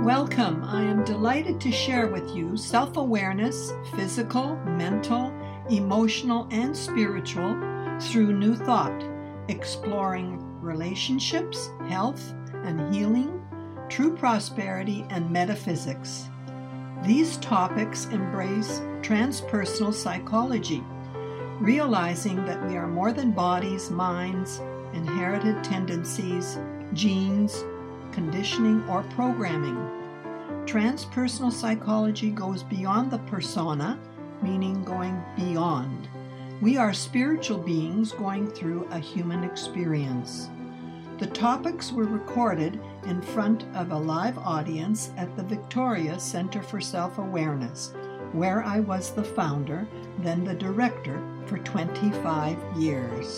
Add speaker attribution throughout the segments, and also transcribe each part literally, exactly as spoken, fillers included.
Speaker 1: Welcome. I am delighted to share with you self-awareness, physical, mental, emotional, and spiritual through New Thought, exploring relationships, health and healing, true prosperity, and metaphysics. These topics embrace transpersonal psychology, realizing that we are more than bodies, minds, inherited tendencies, genes, conditioning, or programming. Transpersonal psychology goes beyond the persona, meaning going beyond. We are spiritual beings going through a human experience. The topics were recorded in front of a live audience at the Victoria Center for Self-Awareness, where I was the founder, then the director, for twenty-five years.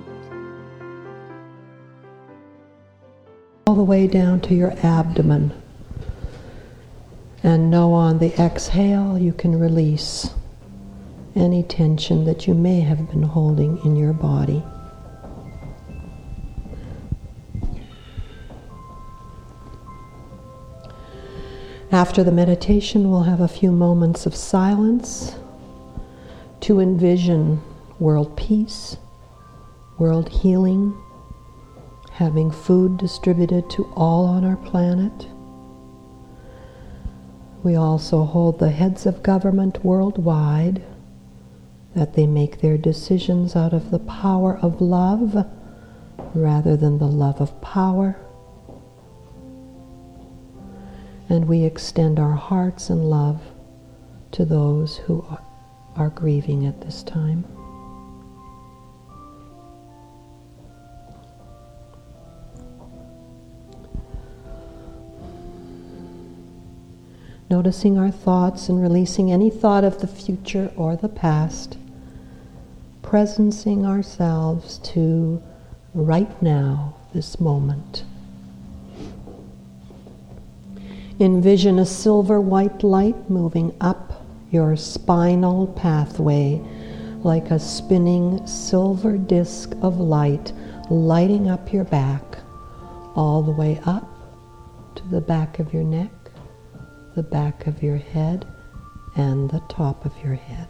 Speaker 2: All the way down to your abdomen. And know on the exhale you can release any tension that you may have been holding in your body. After the meditation, we'll have a few moments of silence to envision world peace, world healing, having food distributed to all on our planet. We also hold the heads of government worldwide, that they make their decisions out of the power of love rather than the love of power. And we extend our hearts and love to those who are grieving at this time. Noticing our thoughts and releasing any thought of the future or the past. Presencing ourselves to right now, this moment. Envision a silver white light moving up your spinal pathway like a spinning silver disc of light, lighting up your back, all the way up to the back of your neck, the back of your head, and the top of your head.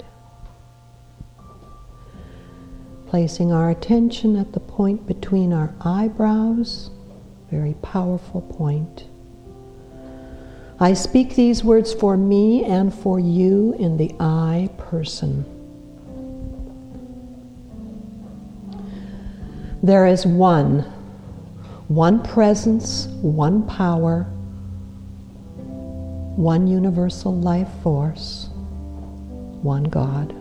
Speaker 2: Placing our attention at the point between our eyebrows, very powerful point. I speak these words for me and for you in the I person. There is one, one presence, one power, one universal life force, one God.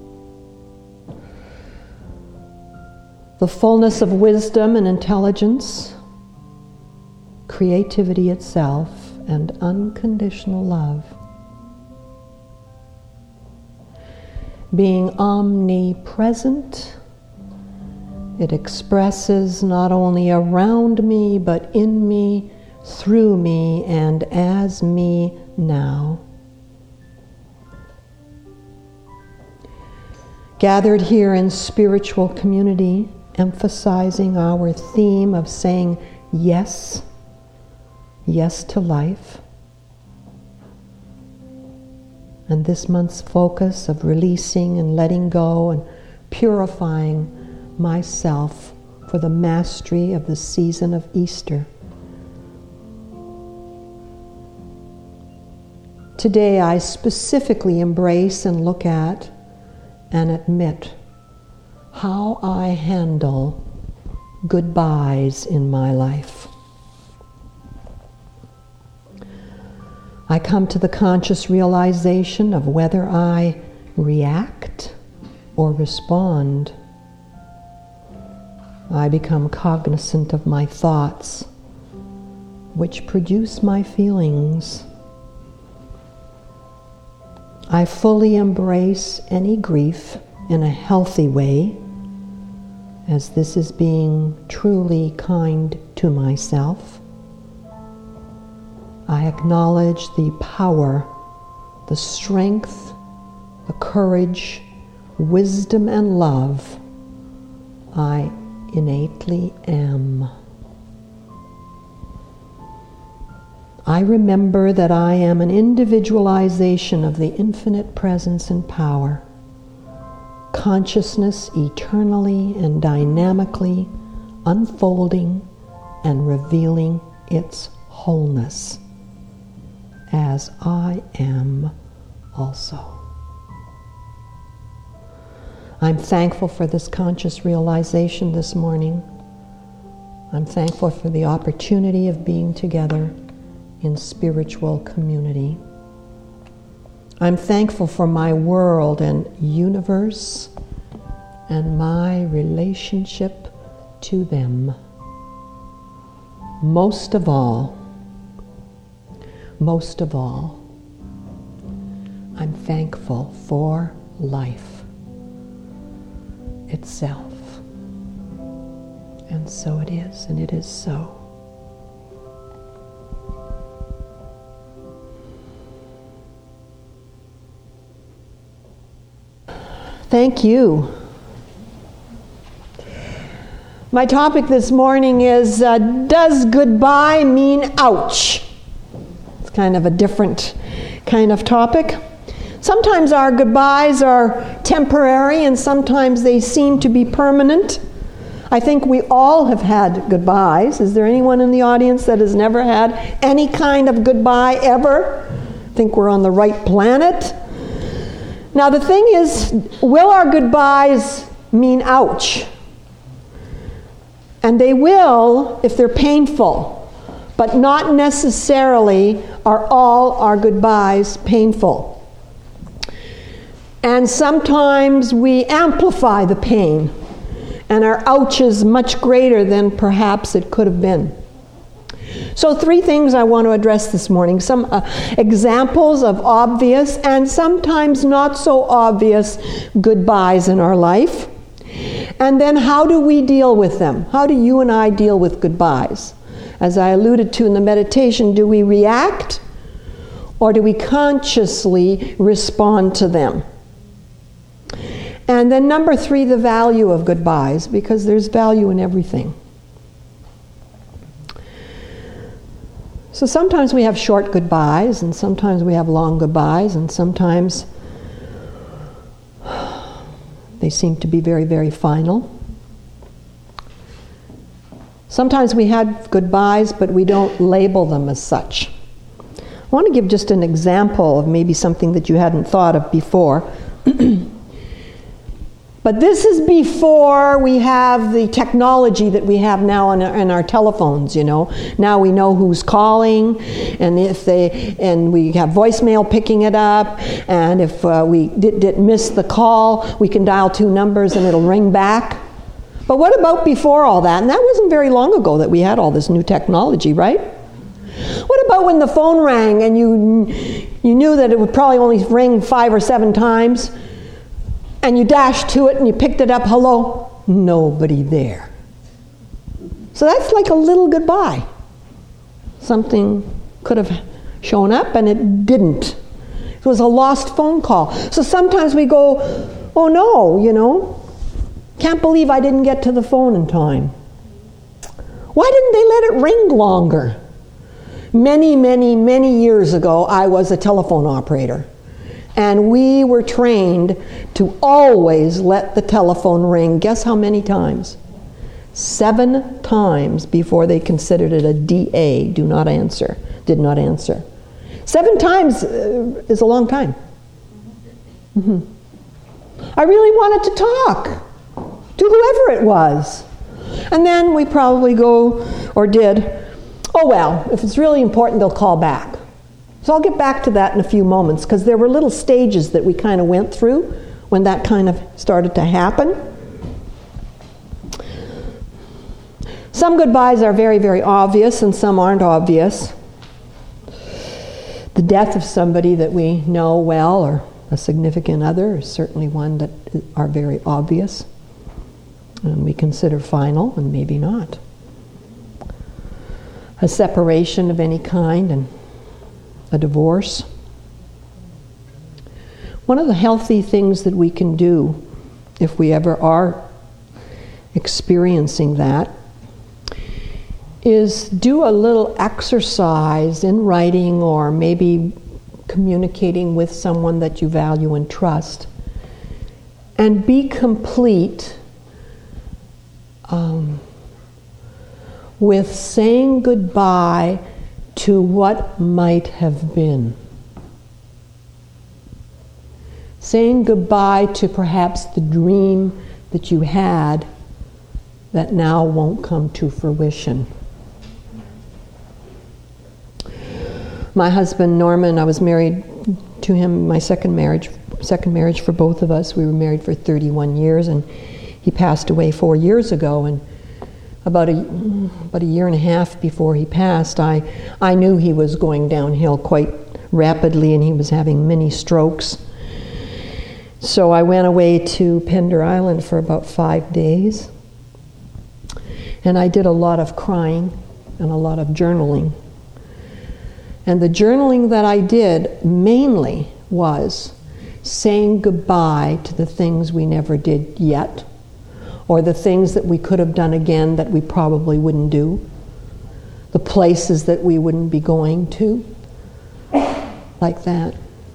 Speaker 2: The fullness of wisdom and intelligence, creativity itself, and unconditional love. Being omnipresent, it expresses not only around me, but in me, through me, and as me now. Gathered here in spiritual community, emphasizing our theme of saying yes, yes to life. And this month's focus of releasing and letting go and purifying myself for the mastery of the season of Easter. Today I specifically embrace and look at and admit how I handle goodbyes in my life. I come to the conscious realization of whether I react or respond. I become cognizant of my thoughts, which produce my feelings. I fully embrace any grief in a healthy way, as this is being truly kind to myself. I acknowledge the power, the strength, the courage, wisdom, and love I innately am. I I remember that I am an individualization of the infinite presence and power, consciousness eternally and dynamically unfolding and revealing its wholeness, as I am also. I'm thankful for this conscious realization this morning. I'm thankful for the opportunity of being together in spiritual community. I'm thankful for my world and universe and my relationship to them. Most of all, most of all, I'm thankful for life itself. And so it is, and it is so. Thank you. My topic this morning is, uh, does goodbye mean ouch? It's kind of a different kind of topic. Sometimes our goodbyes are temporary and sometimes they seem to be permanent. I think we all have had goodbyes. Is there anyone in the audience that has never had any kind of goodbye ever? I think we're on the right planet. Now the thing is, will our goodbyes mean ouch? And they will if they're painful, but not necessarily are all our goodbyes painful. And sometimes we amplify the pain, and our ouch is much greater than perhaps it could have been. So three things I want to address this morning. Some uh, examples of obvious and sometimes not so obvious goodbyes in our life. And then how do we deal with them? How do you and I deal with goodbyes? As I alluded to in the meditation, do we react or do we consciously respond to them? And then number three, the value of goodbyes, because there's value in everything. So sometimes we have short goodbyes, and sometimes we have long goodbyes, and sometimes they seem to be very, very final. Sometimes we have goodbyes, but we don't label them as such. I want to give just an example of maybe something that you hadn't thought of before. But this is before we have the technology that we have now in our, in our telephones, you know. Now we know who's calling, and if they, and we have voicemail picking it up, and if uh, we did, did miss the call, we can dial two numbers and it'll ring back. But what about before all that? And that wasn't very long ago that we had all this new technology, right? What about when the phone rang and you you knew that it would probably only ring five or seven times, and you dashed to it and you picked it up, hello, nobody there. So that's like a little goodbye. Something could have shown up and it didn't. It was a lost phone call. So sometimes we go, oh no, you know, can't believe I didn't get to the phone in time. Why didn't they let it ring longer? Many, many, many years ago, I was a telephone operator. And we were trained to always let the telephone ring. Guess how many times? Seven times before they considered it a D A, do not answer, did not answer. Seven times uh, is a long time. Mm-hmm. I really wanted to talk to whoever it was. And then we probably go, or did, oh well, if it's really important, they'll call back. So I'll get back to that in a few moments, because there were little stages that we kind of went through when that kind of started to happen. Some goodbyes are very, very obvious, and some aren't obvious. The death of somebody that we know well, or a significant other, is certainly one that are very obvious, and we consider final, and maybe not. A separation of any kind, and a divorce. One of the healthy things that we can do, if we ever are experiencing that, is do a little exercise in writing or maybe communicating with someone that you value and trust, and be complete um, with saying goodbye to what might have been. Saying goodbye to perhaps the dream that you had that now won't come to fruition. My husband Norman, I was married to him, my second marriage, second marriage for both of us. We were married for thirty-one years, and he passed away four years ago. And about a about a year and a half before he passed, I I knew he was going downhill quite rapidly, and he was having many strokes. So I went away to Pender Island for about five days, and I did a lot of crying and a lot of journaling. And the journaling that I did mainly was saying goodbye to the things we never did yet, or the things that we could have done again that we probably wouldn't do, the places that we wouldn't be going to, like that.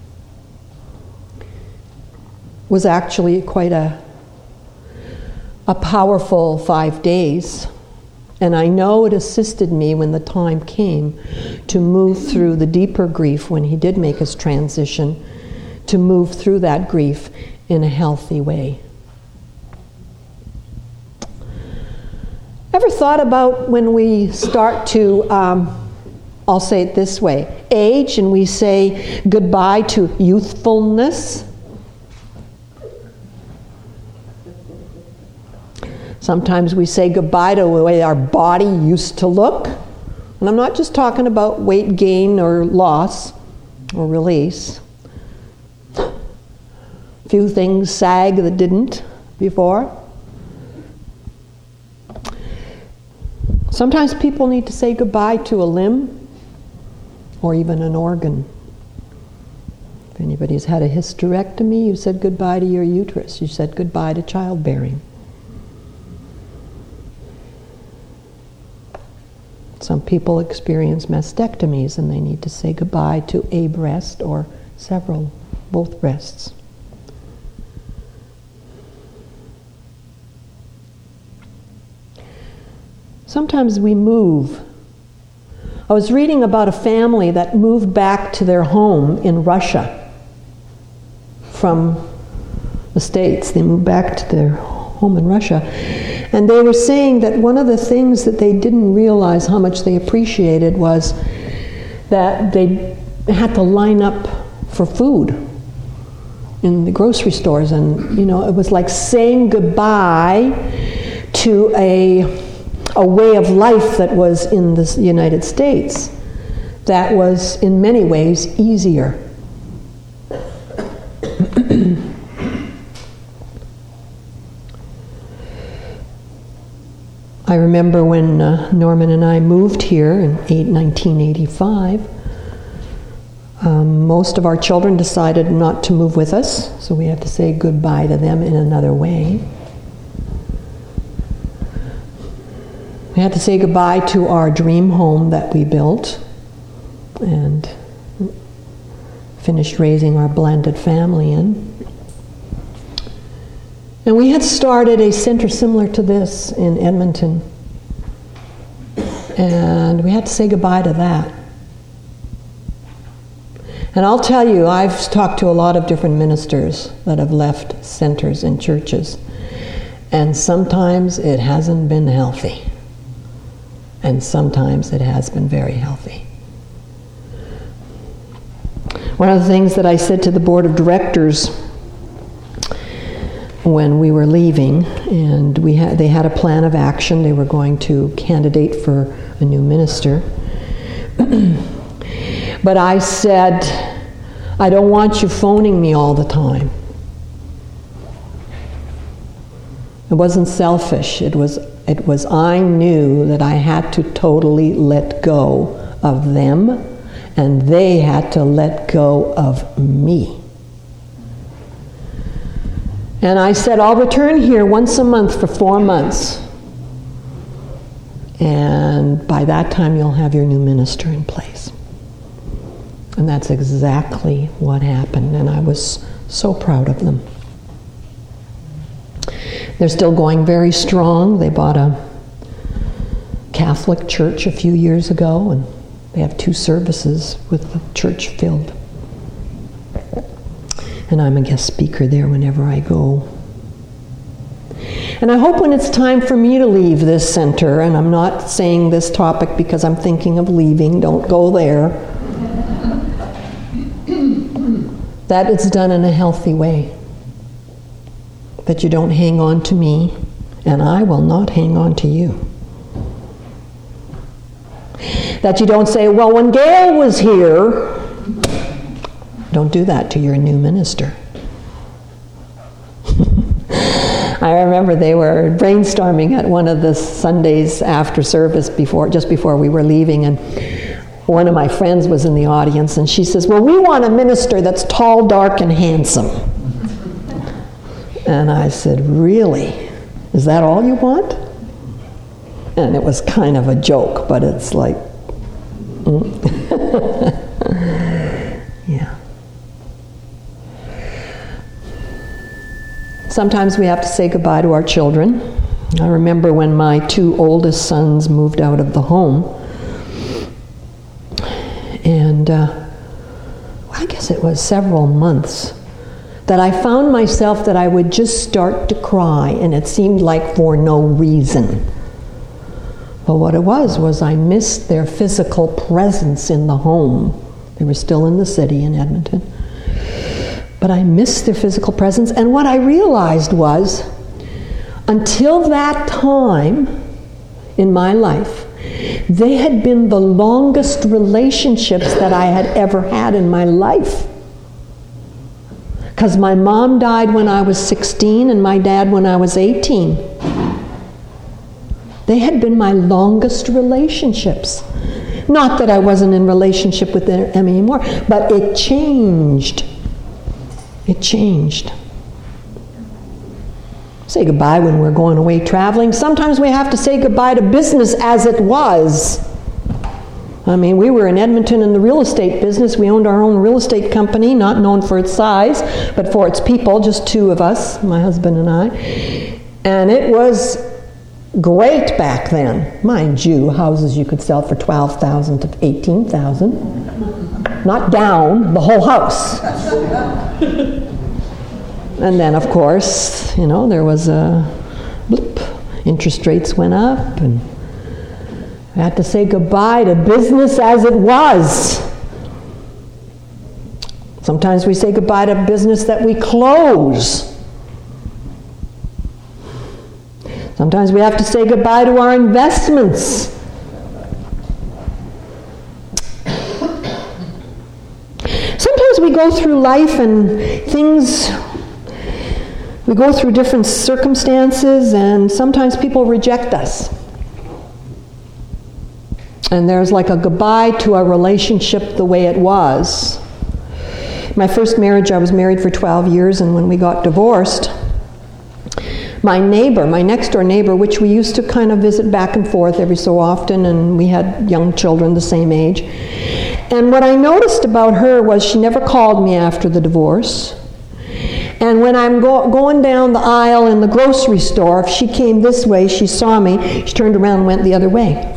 Speaker 2: Was actually quite a a powerful five days. And I know it assisted me when the time came to move through the deeper grief when he did make his transition, to move through that grief in a healthy way. Ever thought about when we start to, um, I'll say it this way, age, and we say goodbye to youthfulness? Sometimes we say goodbye to the way our body used to look. And I'm not just talking about weight gain or loss or release. A few things sag that didn't before. Sometimes people need to say goodbye to a limb or even an organ. If anybody's had a hysterectomy, you said goodbye to your uterus. You said goodbye to childbearing. Some people experience mastectomies and they need to say goodbye to a breast or several, both breasts. Sometimes we move. I was reading about a family that moved back to their home in Russia from the States. They moved back to their home in Russia. And they were saying that one of the things that they didn't realize how much they appreciated was that they had to line up for food in the grocery stores. And, you know, it was like saying goodbye to a, a way of life that was in the United States that was in many ways easier. I remember when uh, Norman and I moved here in nineteen eighty-five, um, most of our children decided not to move with us, so we had to say goodbye to them in another way. We had to say goodbye to our dream home that we built and finished raising our blended family in. And we had started a center similar to this in Edmonton. And we had to say goodbye to that. And I'll tell you, I've talked to a lot of different ministers that have left centers and churches. And sometimes it hasn't been healthy. And sometimes it has been very healthy. One of the things that I said to the board of directors when we were leaving, and we had, they had a plan of action. They were going to candidate for a new minister. But I said, I don't want you phoning me all the time. It wasn't selfish. It was, it was I knew that I had to totally let go of them, and they had to let go of me. And I said, I'll return here once a month for four months. And by that time, you'll have your new minister in place. And that's exactly what happened. And I was so proud of them. They're still going very strong. They bought a Catholic church a few years ago, and they have two services with the church filled. And I'm a guest speaker there whenever I go. And I hope when it's time for me to leave this center, and I'm not saying this topic because I'm thinking of leaving, don't go there, that it's done in a healthy way. That you don't hang on to me, and I will not hang on to you. That you don't say, well, when Gail was here, don't do that to your new minister. I remember they were brainstorming at one of the Sundays after service, before, just before we were leaving, and one of my friends was in the audience, and she says, well, we want a minister that's tall, dark, and handsome. And I said, really? Is that all you want? And it was kind of a joke, but it's like, mm. Yeah. Sometimes we have to say goodbye to our children. I remember when my two oldest sons moved out of the home. And uh, I guess it was several months that I found myself that I would just start to cry, and it seemed like for no reason. But what it was, was I missed their physical presence in the home. They were still in the city in Edmonton. But I missed their physical presence, and what I realized was, until that time in my life, they had been the longest relationships that I had ever had in my life. Because my mom died when I was sixteen and my dad when I was eighteen. They had been my longest relationships. Not that I wasn't in relationship with them anymore, but it changed. It changed. Say goodbye when we're going away traveling. Sometimes we have to say goodbye to business as it was. I mean, we were in Edmonton in the real estate business. We owned our own real estate company, not known for its size, but for its people, just two of us, my husband and I. And it was great back then. Mind you, houses you could sell for twelve thousand dollars to eighteen thousand dollars. Not down, the whole house. And then, of course, you know, there was a blip. Interest rates went up, and I had to say goodbye to business as it was. Sometimes we say goodbye to business that we close. Sometimes we have to say goodbye to our investments. Sometimes we go through life and things, we go through different circumstances, and sometimes people reject us. And there's like a goodbye to our relationship the way it was. My first marriage, I was married for twelve years, and when we got divorced, my neighbor, my next door neighbor, which we used to kind of visit back and forth every so often, and we had young children the same age. And what I noticed about her was she never called me after the divorce. And when I'm go- going down the aisle in the grocery store, if she came this way, she saw me, she turned around and went the other way.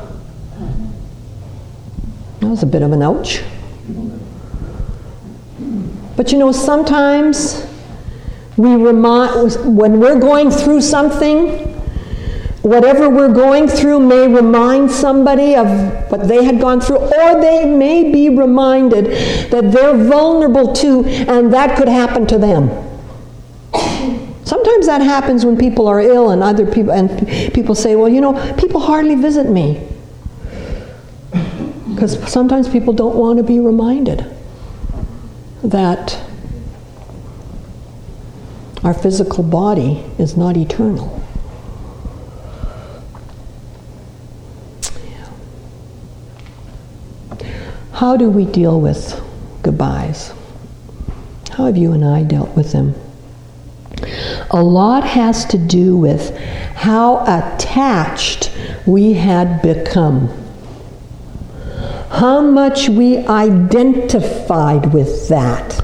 Speaker 2: That was a bit of an ouch. But you know, sometimes we remind, when we're going through something, whatever we're going through may remind somebody of what they had gone through, or they may be reminded that they're vulnerable too, and that could happen to them. Sometimes that happens when people are ill, and other people, and people say, well, you know, people hardly visit me. Because sometimes people don't want to be reminded that our physical body is not eternal. How do we deal with goodbyes? How have you and I dealt with them? A lot has to do with how attached we had become. How much we identified with that.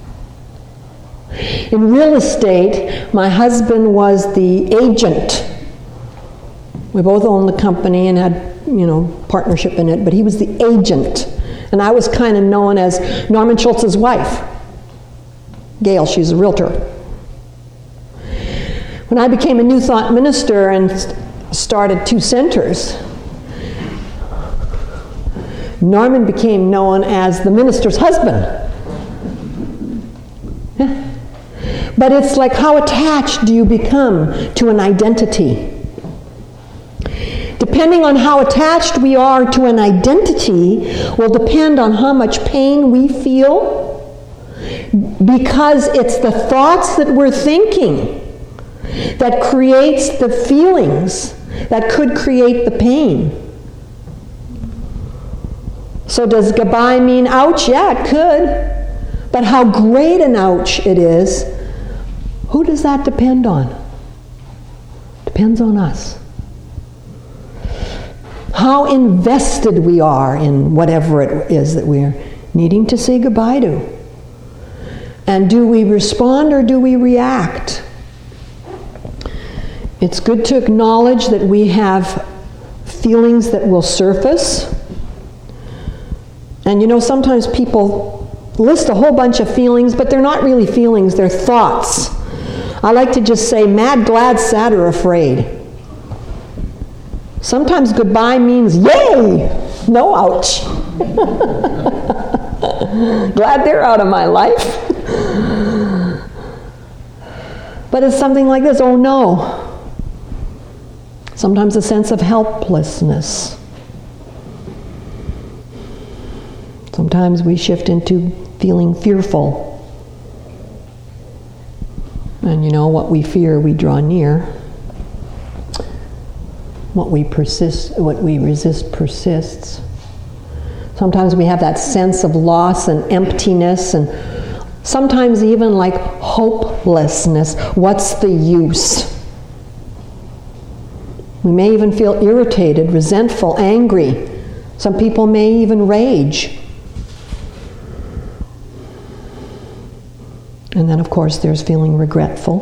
Speaker 2: In real estate, my husband was the agent. We both owned the company and had, you know, partnership in it, but he was the agent. And I was kind of known as Norman Schultz's wife. Gail, she's a realtor. When I became a New Thought minister and started two centers, Norman became known as the minister's husband. Yeah. But it's like, how attached do you become to an identity? Depending on how attached we are to an identity will depend on how much pain we feel, because it's the thoughts that we're thinking that creates the feelings that could create the pain. So does goodbye mean ouch? Yeah, it could. But how great an ouch it is, who does that depend on? Depends on us. How invested we are in whatever it is that we're needing to say goodbye to. And do we respond or do we react? It's good to acknowledge that we have feelings that will surface. And you know, sometimes people list a whole bunch of feelings, but they're not really feelings, they're thoughts. I like to just say mad, glad, sad, or afraid. Sometimes goodbye means yay, no ouch. Glad they're out of my life. But it's something like this, oh no. Sometimes a sense of helplessness. Sometimes we shift into feeling fearful. And you know, what we fear, we draw near. What we persist, what we resist persists. Sometimes we have that sense of loss and emptiness, and sometimes even like hopelessness. What's the use? We may even feel irritated, resentful, angry. Some people may even rage. And then, of course, there's feeling regretful.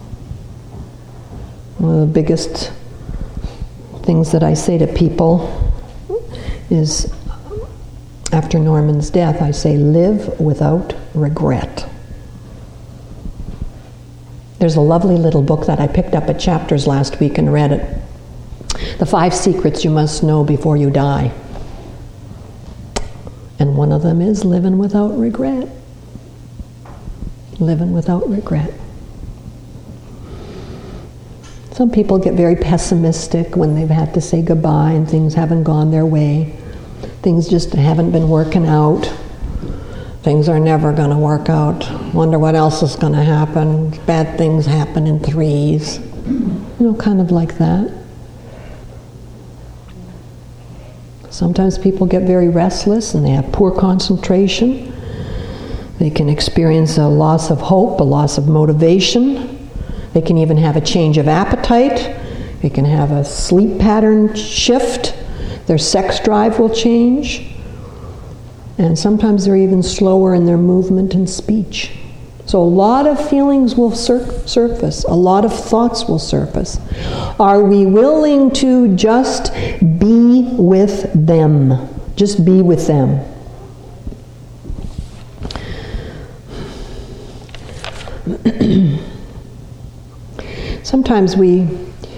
Speaker 2: One of the biggest things that I say to people is, after Norman's death, I say, live without regret. There's a lovely little book that I picked up at Chapters last week and read it. The Five Secrets You Must Know Before You Die. And one of them is living without regret. Living without regret. Some people get very pessimistic when they've had to say goodbye and things haven't gone their way. Things just haven't been working out. Things are never going to work out. Wonder what else is going to happen. Bad things happen in threes. You know, kind of like that. Sometimes people get very restless and they have poor concentration. They can experience a loss of hope, a loss of motivation. They can even have a change of appetite. They can have a sleep pattern shift. Their sex drive will change. And sometimes they're even slower in their movement and speech. So a lot of feelings will sur- surface. A lot of thoughts will surface. Are we willing to just be with them? Just be with them. Sometimes we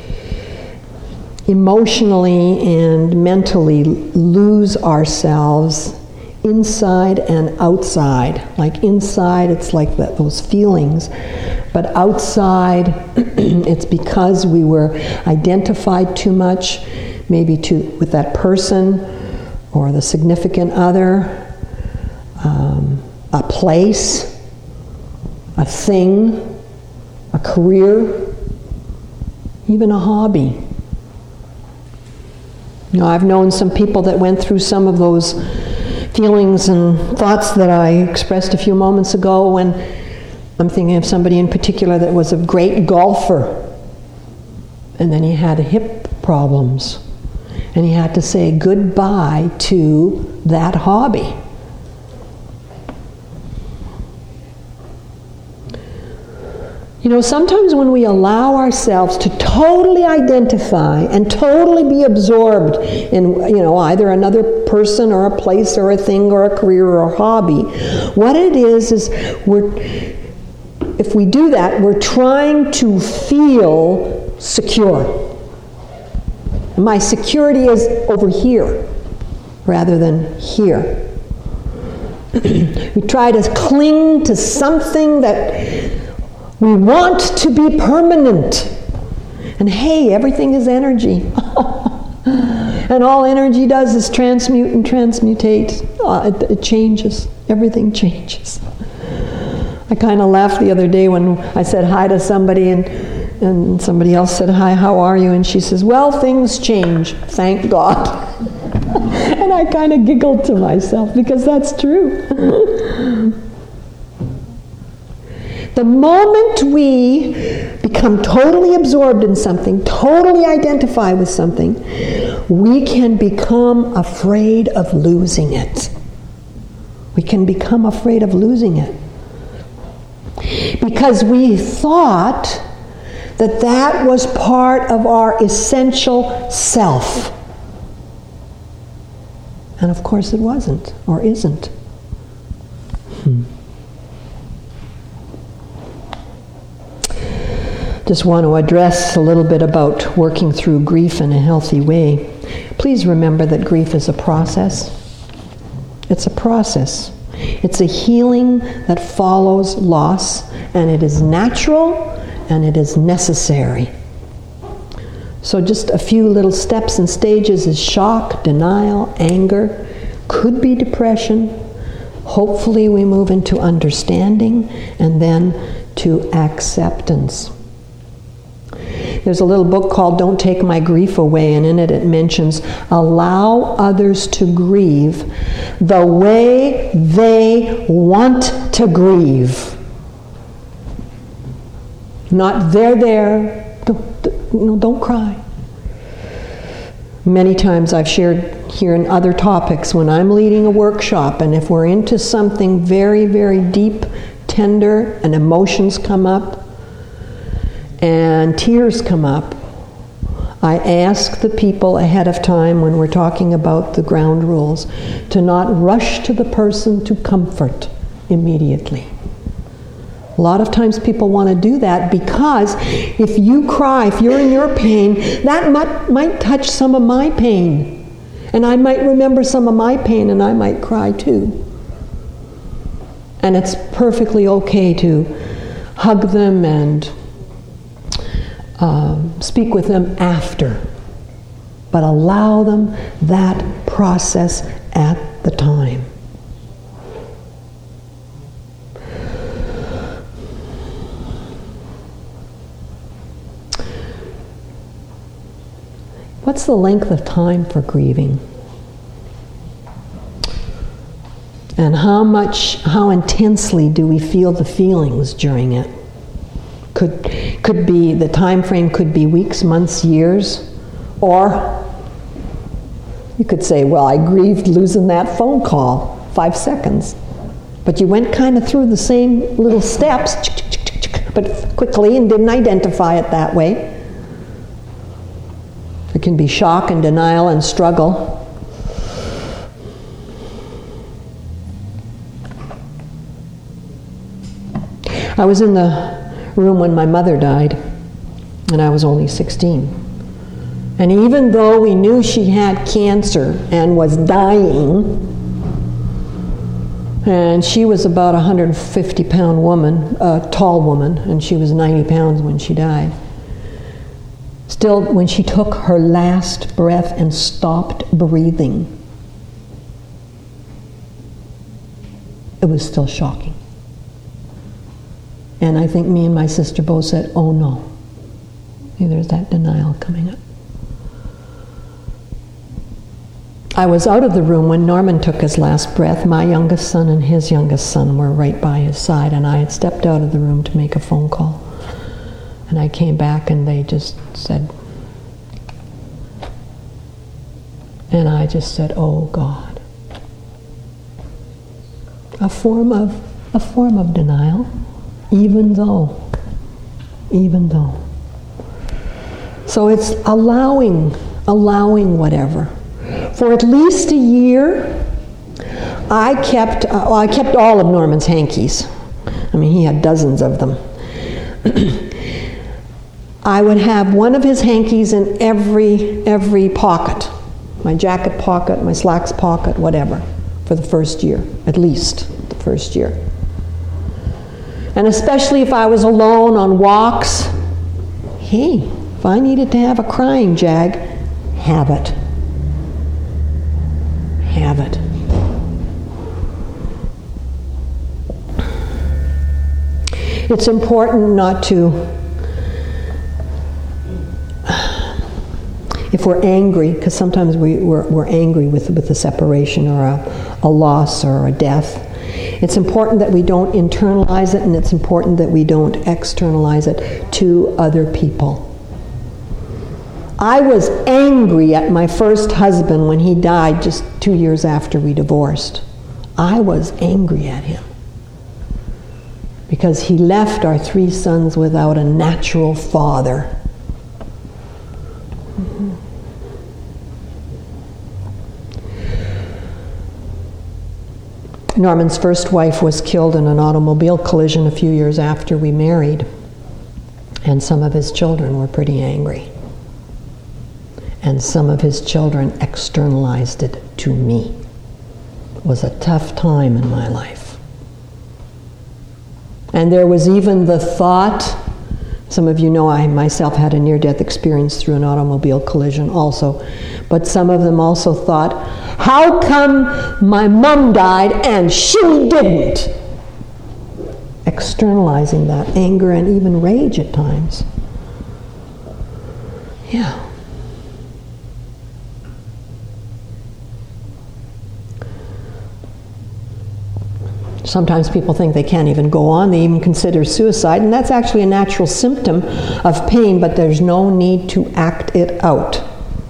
Speaker 2: emotionally and mentally lose ourselves inside and outside. Like inside, it's like that, those feelings. But outside, it's because we were identified too much, maybe to, with that person or the significant other, um, a place, a thing, a career, even a hobby. You know, I've known some people that went through some of those feelings and thoughts that I expressed a few moments ago, when I'm thinking of somebody in particular that was a great golfer, and then he had hip problems. And he had to say goodbye to that hobby. You know, sometimes when we allow ourselves to totally identify and totally be absorbed in, you know, either another person or a place or a thing or a career or a hobby, what it is is we're, if we do that, we're trying to feel secure. My security is over here rather than here. We try to cling to something that we want to be permanent. And hey, everything is energy. And all energy does is transmute and transmutate. Uh, it, it changes. Everything changes. I kind of laughed the other day when I said hi to somebody and, and somebody else said, hi, how are you? And she says, well, things change, thank God. And I kind of giggled to myself because that's true. The moment we become totally absorbed in something, totally identify with something, we can become afraid of losing it. We can become afraid of losing it. Because we thought that that was part of our essential self. And of course it wasn't, or isn't. Hmm. Just want to address a little bit about working through grief in a healthy way. Please remember that grief is a process. It's a process. It's a healing that follows loss, and it is natural and it is necessary. So just a few little steps and stages is shock, denial, anger, could be depression. Hopefully we move into understanding and then to acceptance. There's a little book called Don't Take My Grief Away, and in it it mentions, allow others to grieve the way they want to grieve. Not they're there, don't, you know, don't cry. Many times I've shared here in other topics when I'm leading a workshop, and if we're into something very, very deep, tender, and emotions come up, and tears come up, I ask the people ahead of time when we're talking about the ground rules to not rush to the person to comfort immediately. A lot of times people want to do that because if you cry, if you're in your pain, that might, might touch some of my pain. And I might remember some of my pain and I might cry too. And it's perfectly okay to hug them and Um, speak with them after, but allow them that process at the time. What's the length of time for grieving? And how much, how intensely do we feel the feelings during it? Could, could be, the time frame could be weeks, months, years, or you could say, well, I grieved losing that phone call, five seconds. But you went kind of through the same little steps, but quickly, and didn't identify it that way. It can be shock and denial and struggle. I was in the room when my mother died, and I was only sixteen. And even though we knew she had cancer and was dying, and she was about a one hundred fifty pound woman, a tall woman, and she was ninety pounds when she died, still, when she took her last breath and stopped breathing, it was still shocking. And I think me and my sister both said, oh no. There's that denial coming up. I was out of the room when Norman took his last breath. My youngest son and his youngest son were right by his side, and I had stepped out of the room to make a phone call. And I came back and they just said, And I just said, oh God. A form of, a form of denial, even though, even though. So it's allowing, allowing whatever. For at least a year, I kept, uh, well, I kept all of Norman's hankies. I mean, he had dozens of them. I would have one of his hankies in every, every pocket. My jacket pocket, my slacks pocket, whatever, for the first year, at least the first year. And especially if I was alone on walks, hey, if I needed to have a crying jag, have it. Have it. It's important not to, if we're angry, because sometimes we, we're, we're angry with, with a separation or a, a loss or a death, it's important that we don't internalize it, and it's important that we don't externalize it to other people. I was angry at my first husband when he died just two years after we divorced. I was angry at him because he left our three sons without a natural father. Mm-hmm. Norman's first wife was killed in an automobile collision a few years after we married, and some of his children were pretty angry. And some of his children externalized it to me. It was a tough time in my life. And there was even the thought, some of you know I myself had a near-death experience through an automobile collision also, but some of them also thought, how come my mom died and she didn't? Externalizing that anger and even rage at times. Yeah. Sometimes people think they can't even go on. They even consider suicide, and that's actually a natural symptom of pain, but there's no need to act it out.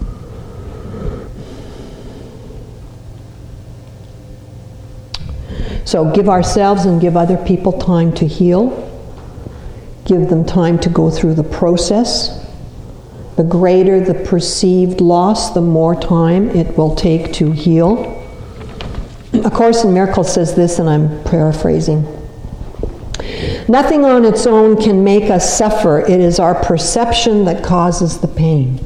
Speaker 2: So give ourselves and give other people time to heal. Give them time to go through the process. The greater the perceived loss, the more time it will take to heal. A Course in Miracles says this, and I'm paraphrasing. Nothing on its own can make us suffer. It is our perception that causes the pain.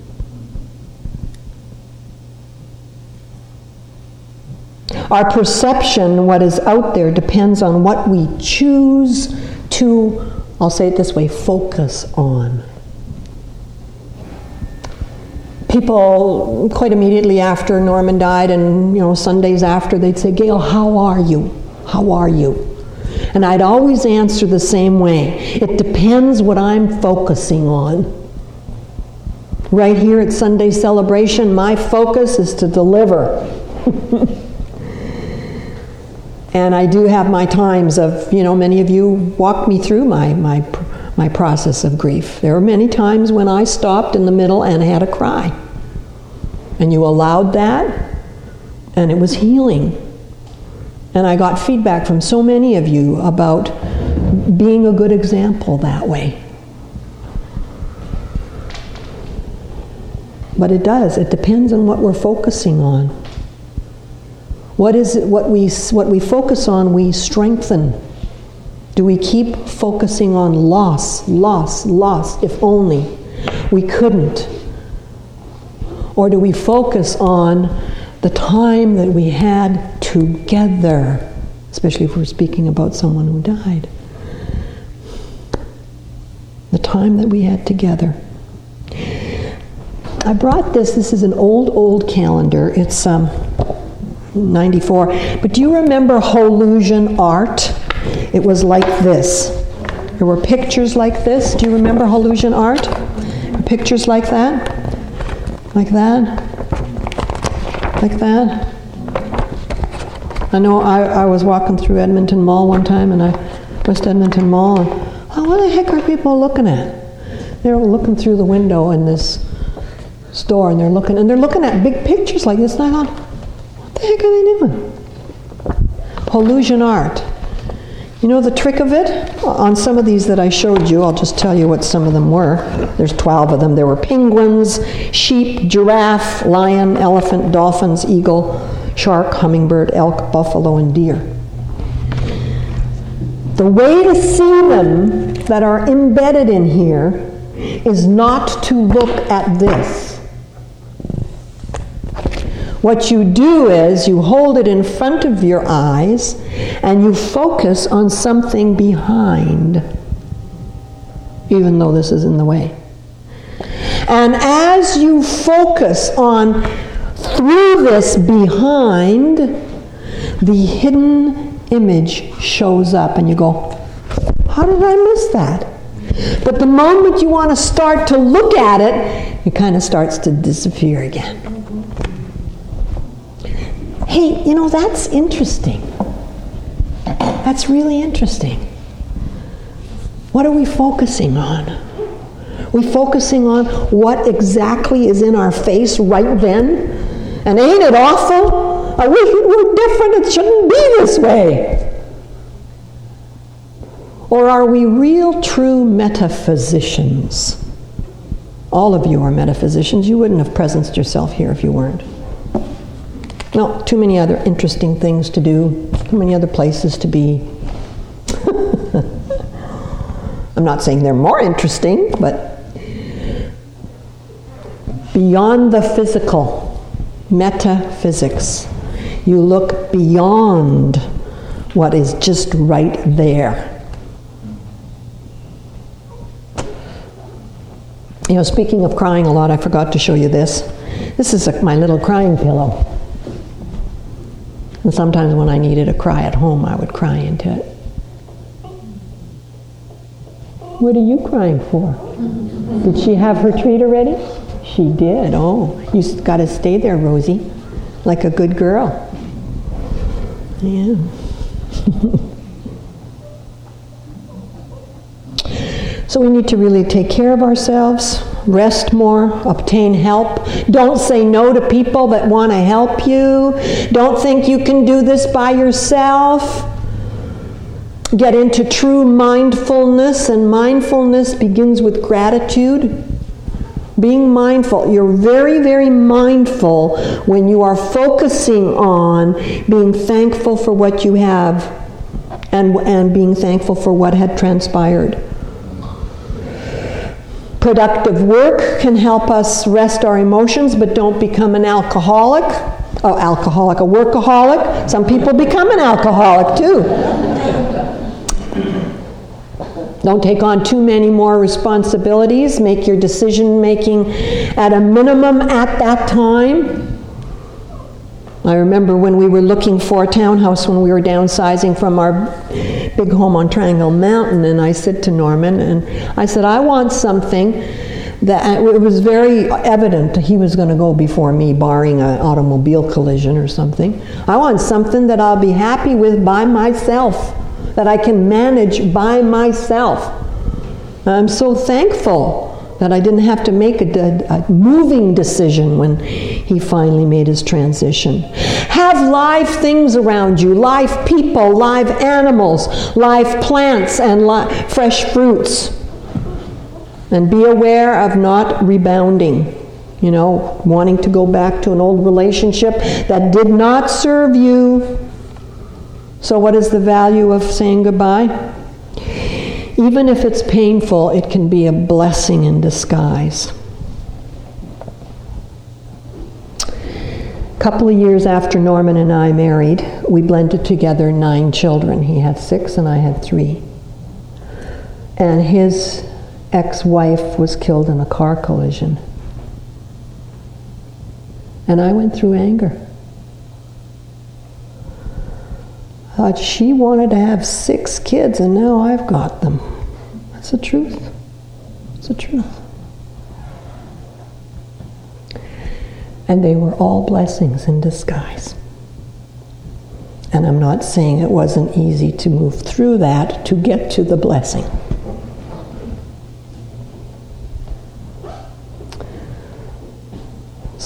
Speaker 2: Our perception, what is out there, depends on what we choose to, I'll say it this way, focus on. People quite immediately after Norman died, and you know, Sundays after, they'd say, Gail, how are you? How are you? And I'd always answer the same way. It depends what I'm focusing on. Right here at Sunday celebration, my focus is to deliver. And I do have my times of, you know, many of you walked me through my, my, my process of grief. There were many times when I stopped in the middle and had a cry. And you allowed that, and it was healing. And I got feedback from so many of you about being a good example that way. But it does. It depends on what we're focusing on. What is it, what we, what we focus on, we strengthen. Do we keep focusing on loss, loss, loss, if only we couldn't? Or do we focus on the time that we had together, especially if we're speaking about someone who died? The time that we had together. I brought this, this is an old, old calendar. It's um, ninety-four. But do you remember Holusian art? It was like this. There were pictures like this. Do you remember Holusian art? Pictures like that? Like that? Like that? I know I, I was walking through Edmonton Mall one time, and I, West Edmonton Mall, and oh, what the heck are people looking at? They were looking through the window, and this store and they're looking, and they're looking at big pictures like this, and I thought, what the heck are they doing? Pollution art. You know the trick of it? On some of these that I showed you, I'll just tell you what some of them were. There's twelve of them. There were penguins, sheep, giraffe, lion, elephant, dolphins, eagle, shark, hummingbird, elk, buffalo, and deer. The way to see them that are embedded in here is not to look at this. What you do is you hold it in front of your eyes and you focus on something behind, even though this is in the way. And as you focus on through this behind, the hidden image shows up and you go, how did I miss that? But the moment you want to start to look at it, it kind of starts to disappear again. Hey, you know, that's interesting. That's really interesting. What are we focusing on? Are we focusing on what exactly is in our face right then? And ain't it awful? I wish it were different. It shouldn't be this way. Or are we real, true metaphysicians? All of you are metaphysicians. You wouldn't have presenced yourself here if you weren't. No, too many other interesting things to do, too many other places to be. I'm not saying they're more interesting, but beyond the physical, metaphysics, you look beyond what is just right there. You know, speaking of crying a lot, I forgot to show you this. This is a, my little crying pillow. And sometimes when I needed a cry at home, I would cry into it. What are you crying for? Did she have her treat already? She did. Oh, you got to stay there, Rosie, like a good girl. Yeah. So we need to really take care of ourselves, rest more, obtain help. Don't say no to people that want to help you. Don't think you can do this by yourself. Get into true mindfulness, and mindfulness begins with gratitude. Being mindful. You're very, very mindful when you are focusing on being thankful for what you have and, and being thankful for what had transpired. Productive work can help us rest our emotions, but don't become an alcoholic. Oh, alcoholic, a workaholic. Some people become an alcoholic too. Don't take on too many more responsibilities. Make your decision making at a minimum at that time. I remember when we were looking for a townhouse when we were downsizing from our big home on Triangle Mountain, and I said to Norman, and I said, I want something that, it was very evident he was going to go before me, barring an automobile collision or something. I want something that I'll be happy with by myself, that I can manage by myself. I'm so thankful that I didn't have to make a, a, a moving decision when he finally made his transition. Have live things around you, live people, live animals, live plants, and li- fresh fruits. And be aware of not rebounding, you know, wanting to go back to an old relationship that did not serve you. So what is the value of saying goodbye? Even if it's painful, it can be a blessing in disguise. A couple of years after Norman and I married, we blended together nine children. He had six and I had three. And his ex-wife was killed in a car collision. And I went through anger. Thought she wanted to have six kids and now I've got them. That's the truth. It's the truth. And they were all blessings in disguise. And I'm not saying it wasn't easy to move through that to get to the blessing.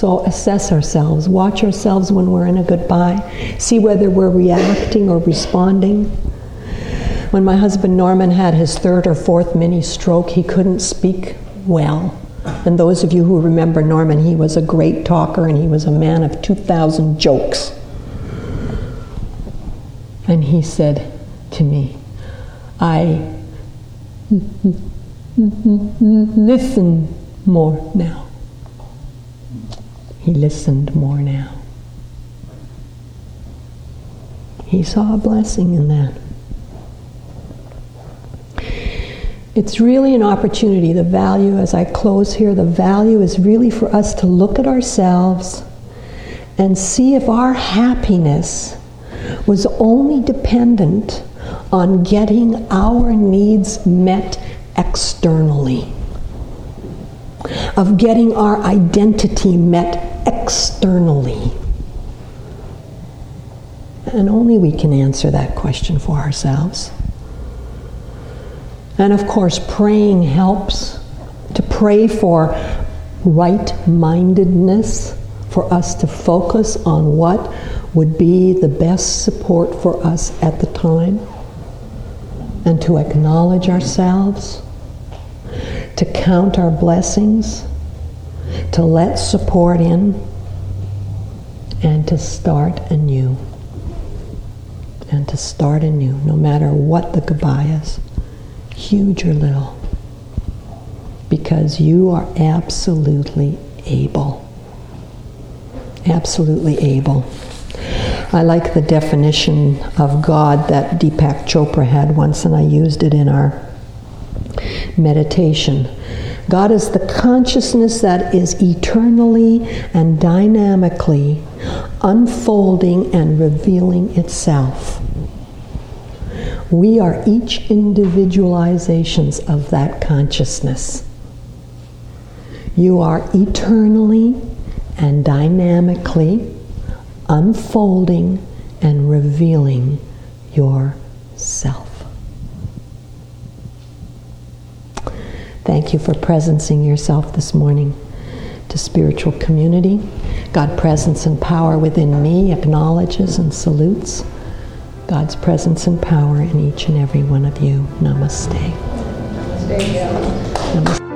Speaker 2: So assess ourselves, watch ourselves when we're in a goodbye, see whether we're reacting or responding. When my husband Norman had his third or fourth mini stroke, he couldn't speak well. And those of you who remember Norman, he was a great talker and he was a man of two thousand jokes. And he said to me, I listen more now. He listened more now. He saw a blessing in that. It's really an opportunity. The value, as I close here, the value is really for us to look at ourselves and see if our happiness was only dependent on getting our needs met externally, of getting our identity met externally. And only we can answer that question for ourselves. And of course, praying helps. To pray for right-mindedness, for us to focus on what would be the best support for us at the time, and to acknowledge ourselves, to count our blessings, to let support in, and to start anew. And to start anew, no matter what the goodbye is, huge or little, because you are absolutely able. Absolutely able. I like the definition of God that Deepak Chopra had once, and I used it in our meditation. God is the consciousness that is eternally and dynamically unfolding and revealing itself. We are each individualizations of that consciousness. You are eternally and dynamically unfolding and revealing yourself. Thank you for presencing yourself this morning to spiritual community. God presence and power within me acknowledges and salutes God's presence and power in each and every one of you. Namaste. Namaste. Namaste.